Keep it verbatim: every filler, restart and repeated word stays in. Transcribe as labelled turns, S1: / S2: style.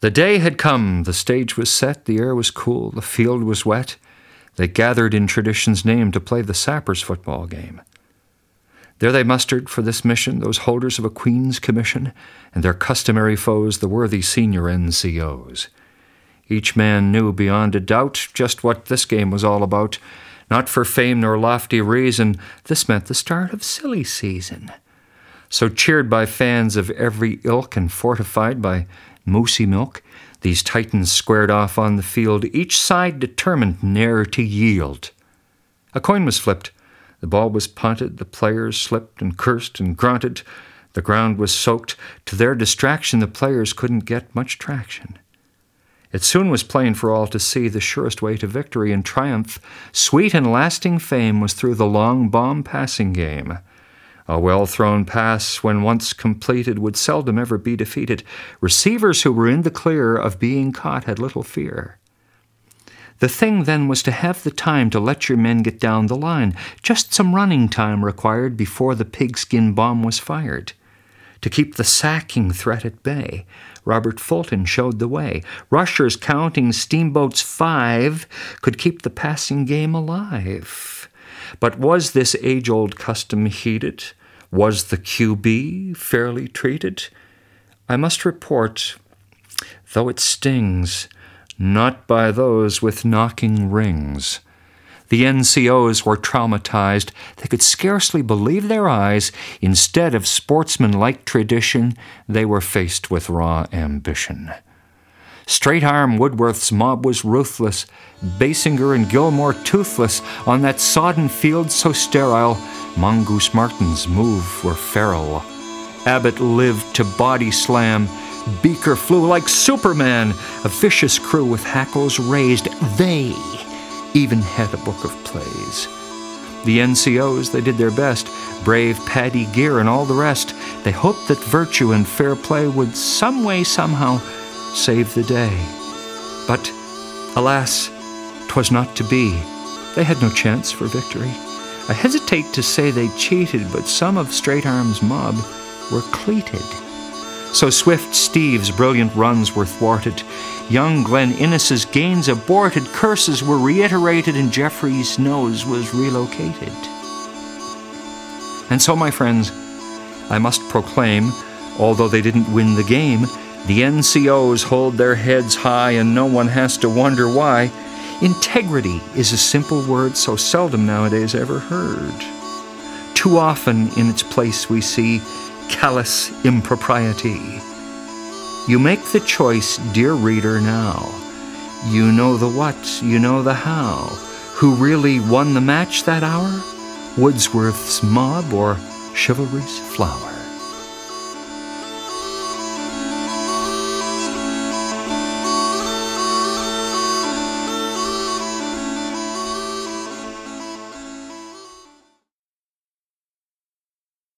S1: The day had come, the stage was set, the air was cool, the field was wet. They gathered in tradition's name to play the Sappers football game. There they mustered for this mission those holders of a Queen's Commission and their customary foes, the worthy senior N C Os. Each man knew beyond a doubt just what this game was all about. Not for fame nor lofty reason, this meant the start of silly season. So cheered by fans of every ilk and fortified by moosey milk, these titans squared off on the field, each side determined ne'er to yield. A coin was flipped, the ball was punted, the players slipped and cursed and grunted. The ground was soaked. To their distraction, the players couldn't get much traction. It soon was plain for all to see the surest way to victory and triumph, sweet and lasting fame, was through the long bomb passing game. A well-thrown pass, when once completed, would seldom ever be defeated. Receivers who were in the clear of being caught had little fear. The thing then was to have the time to let your men get down the line, just some running time required before the pigskin bomb was fired. To keep the sacking threat at bay, Robert Fulton showed the way. Rushers counting steamboats five could keep the passing game alive. But was this age-old custom heeded? Was the Q B fairly treated? I must report, though it stings, not by those with knocking rings. The N C Os were traumatized. They could scarcely believe their eyes. Instead of sportsmanlike tradition, they were faced with raw ambition. Straight-arm Woodworth's mob was ruthless, Basinger and Gilmore toothless. On that sodden field so sterile, Mongoose Martin's move were feral. Abbott lived to body slam. Beaker flew like Superman. A vicious crew with hackles raised. They even had a book of plays. The N C Os, they did their best. Brave Paddy Gear and all the rest. They hoped that virtue and fair play would some way, somehow, save the day. But, alas, 'twas not to be. They had no chance for victory. I hesitate to say they cheated, but some of Straight-Arm's mob were cleated. So Swift Steve's brilliant runs were thwarted. Young Glenn Innes's gains aborted. Curses were reiterated, and Jeffrey's nose was relocated. And so, my friends, I must proclaim, although they didn't win the game, the N C Os hold their heads high, and no one has to wonder why. Integrity is a simple word so seldom nowadays ever heard. Too often in its place we see callous impropriety. You make the choice, dear reader, now. You know the what, you know the how. Who really won the match that hour? Wordsworth's mob or chivalry's flower?